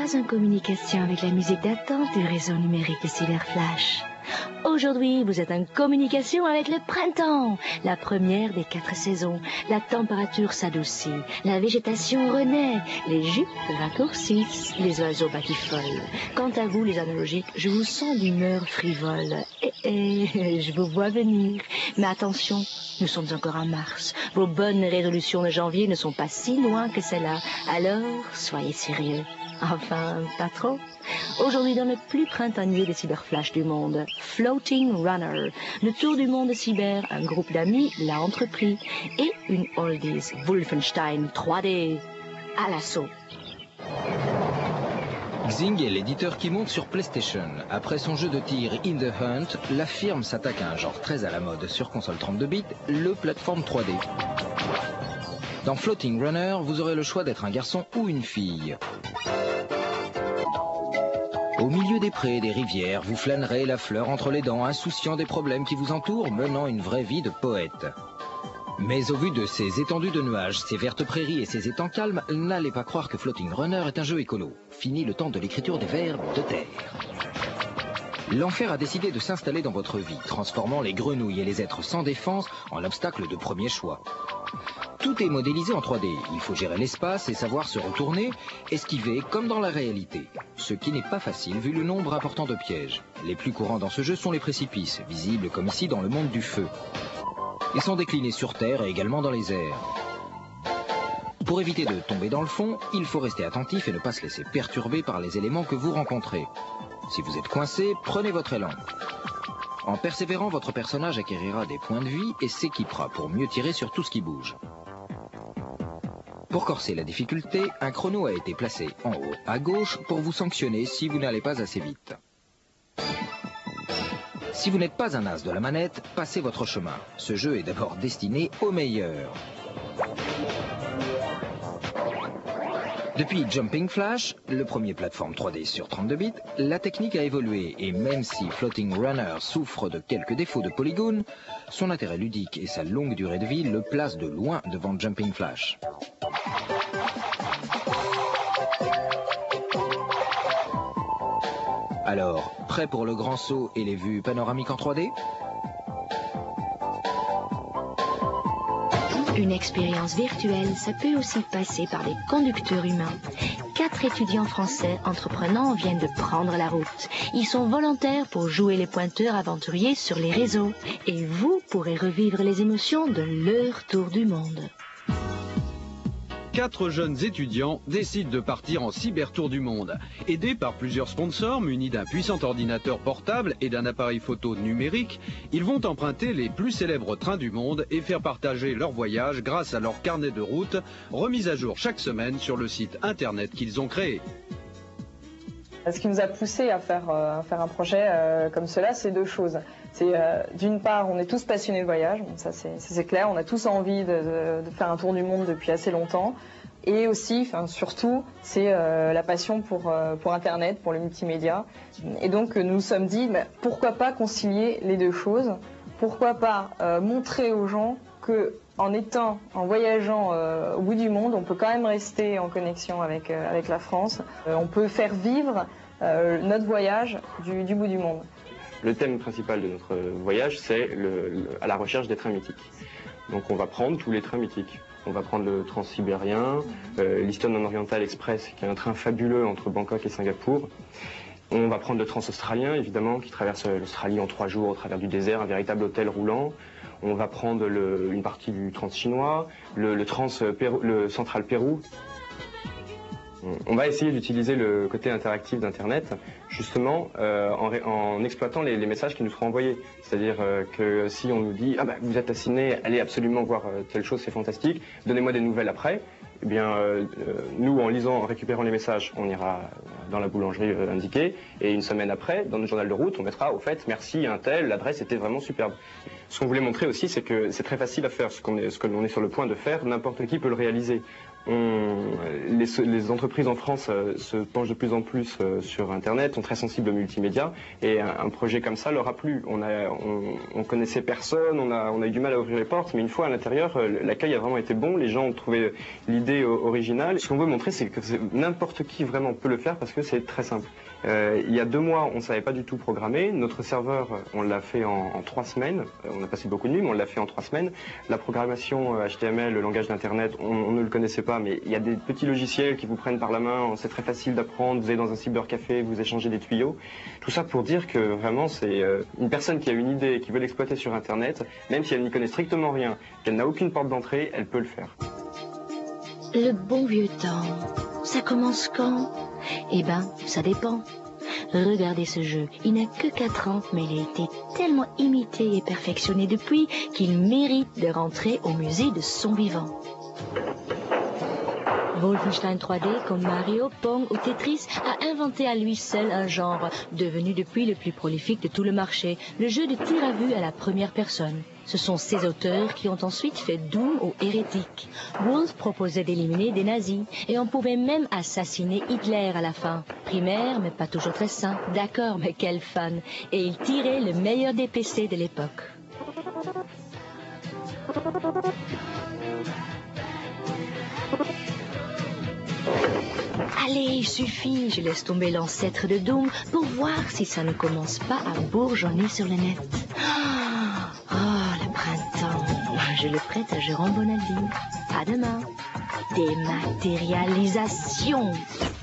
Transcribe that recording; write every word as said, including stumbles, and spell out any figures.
pas en communication avec la musique d'attente du réseau numérique de Cyberflash. Aujourd'hui, vous êtes en communication avec le printemps, la première des quatre saisons. La température s'adoucit, la végétation renaît, les jupes raccourcissent, les oiseaux batifolent. Quant à vous, les analogiques, je vous sens d'humeur frivole. Eh, eh, je vous vois venir. Mais attention, nous sommes encore en mars. Vos bonnes résolutions de janvier ne sont pas si loin que cela. Alors, soyez sérieux. Enfin, pas trop. Aujourd'hui, dans le plus printanier des cyberflash du monde, Floating Runner, le tour du monde cyber, un groupe d'amis l'a entrepris, et une oldies Wolfenstein trois D à l'assaut. Xing est l'éditeur qui monte sur PlayStation. Après son jeu de tir In the Hunt, la firme s'attaque à un genre très à la mode sur console trente-deux bits, le plateforme trois D. Dans Floating Runner, vous aurez le choix d'être un garçon ou une fille. Au milieu des prés et des rivières, vous flânerez la fleur entre les dents, insouciant des problèmes qui vous entourent, menant une vraie vie de poète. Mais au vu de ces étendues de nuages, ces vertes prairies et ces étangs calmes, n'allez pas croire que Floating Runner est un jeu écolo. Fini le temps de l'écriture des verbes de terre. L'enfer a décidé de s'installer dans votre vie, transformant les grenouilles et les êtres sans défense en l'obstacle de premier choix. Tout est modélisé en trois D. Il faut gérer l'espace et savoir se retourner, esquiver comme dans la réalité. Ce qui n'est pas facile vu le nombre important de pièges. Les plus courants dans ce jeu sont les précipices, visibles comme ici dans le monde du feu. Ils sont déclinés sur terre et également dans les airs. Pour éviter de tomber dans le fond, il faut rester attentif et ne pas se laisser perturber par les éléments que vous rencontrez. Si vous êtes coincé, prenez votre élan. En persévérant, votre personnage acquérira des points de vie et s'équipera pour mieux tirer sur tout ce qui bouge. Pour corser la difficulté, un chrono a été placé en haut à gauche pour vous sanctionner si vous n'allez pas assez vite. Si vous n'êtes pas un as de la manette, passez votre chemin. Ce jeu est d'abord destiné aux meilleurs. Depuis Jumping Flash, le premier plateforme trois D sur trente-deux bits, la technique a évolué et même si Floating Runner souffre de quelques défauts de polygones, son intérêt ludique et sa longue durée de vie le placent de loin devant Jumping Flash. Alors, prêt pour le grand saut et les vues panoramiques en trois D ? Une expérience virtuelle, ça peut aussi passer par des conducteurs humains. Quatre étudiants français entreprenants viennent de prendre la route. Ils sont volontaires pour jouer les pointeurs aventuriers sur les réseaux. Et vous pourrez revivre les émotions de leur tour du monde. Quatre jeunes étudiants décident de partir en cyber-tour du monde. Aidés par plusieurs sponsors munis d'un puissant ordinateur portable et d'un appareil photo numérique, ils vont emprunter les plus célèbres trains du monde et faire partager leur voyage grâce à leur carnet de route, remis à jour chaque semaine sur le site internet qu'ils ont créé. Ce qui nous a poussé à faire, euh, à faire un projet euh, comme cela, c'est deux choses. C'est euh, d'une part, on est tous passionnés de voyage, bon, ça c'est clair, on a tous envie de, de, de faire un tour du monde depuis assez longtemps. Et aussi, enfin, surtout, c'est euh, la passion pour, euh, pour Internet, pour le multimédia. Et donc, nous nous sommes dit, bah, pourquoi pas concilier les deux choses? Pourquoi pas euh, montrer aux gens que en étant, en voyageant euh, au bout du monde, on peut quand même rester en connexion avec, euh, avec la France. Euh, on peut faire vivre euh, notre voyage du, du bout du monde. Le thème principal de notre voyage, c'est le, le, à la recherche des trains mythiques. Donc on va prendre tous les trains mythiques. On va prendre le Transsibérien, euh, l'Eastern Oriental Express, qui est un train fabuleux entre Bangkok et Singapour. On va prendre le Trans-Australien, évidemment, qui traverse l'Australie en trois jours au travers du désert, un véritable hôtel roulant. On va prendre le, une partie du Trans-Chinois, le, le, trans, le Central Pérou. On va essayer d'utiliser le côté interactif d'Internet, justement, euh, en, en exploitant les, les messages qui nous seront envoyés. C'est-à-dire euh, que si on nous dit « Ah bah, vous êtes à Sydney, allez absolument voir euh, telle chose, c'est fantastique, donnez-moi des nouvelles après », eh bien, euh, nous, en lisant, en récupérant les messages, on ira dans la boulangerie euh, indiquée, et une semaine après, dans notre journal de route, on mettra « Au fait, merci, un tel, l'adresse était vraiment superbe ». Ce qu'on voulait montrer aussi, c'est que c'est très facile à faire, ce qu'on est, ce que l'on est sur le point de faire, n'importe qui peut le réaliser. On, les, les entreprises en France euh, se penchent de plus en plus euh, sur Internet, sont très sensibles au multimédia, et un, un projet comme ça leur a plu. On, a, on, on connaissait personne, on a, on a eu du mal à ouvrir les portes, mais une fois à l'intérieur, euh, l'accueil a vraiment été bon, les gens ont trouvé l'idée originale. Ce qu'on veut montrer, c'est que n'importe qui vraiment peut le faire, parce que c'est très simple. Euh, il y a deux mois, on ne savait pas du tout programmer. Notre serveur, on l'a fait en, en trois semaines. On a passé beaucoup de nuits, mais on l'a fait en trois semaines. La programmation H T M L, le langage d'Internet, on, on ne le connaissait pas, mais il y a des petits logiciels qui vous prennent par la main. C'est très facile d'apprendre. Vous allez dans un cybercafé, vous échangez des tuyaux. Tout ça pour dire que vraiment, c'est euh, une personne qui a une idée, qui veut l'exploiter sur Internet, même si elle n'y connaît strictement rien, qu'elle n'a aucune porte d'entrée, elle peut le faire. Le bon vieux temps, ça commence quand? Eh ben, ça dépend. Regardez ce jeu, il n'a que quatre ans, mais il a été tellement imité et perfectionné depuis qu'il mérite de rentrer au musée de son vivant. Wolfenstein trois D, comme Mario, Pong ou Tetris, a inventé à lui seul un genre, devenu depuis le plus prolifique de tout le marché, le jeu de tir à vue à la première personne. Ce sont ces auteurs qui ont ensuite fait Doom aux hérétiques. Wolf proposait d'éliminer des nazis, et on pouvait même assassiner Hitler à la fin. Primaire, mais pas toujours très sain. D'accord, mais quel fan. Et il tirait le meilleur des P C de l'époque. Allez, il suffit, je laisse tomber l'ancêtre de Doom pour voir si ça ne commence pas à bourgeonner sur le net. Oh, le printemps, je le prête à Jérôme Bonaldi. À demain. Dématérialisation.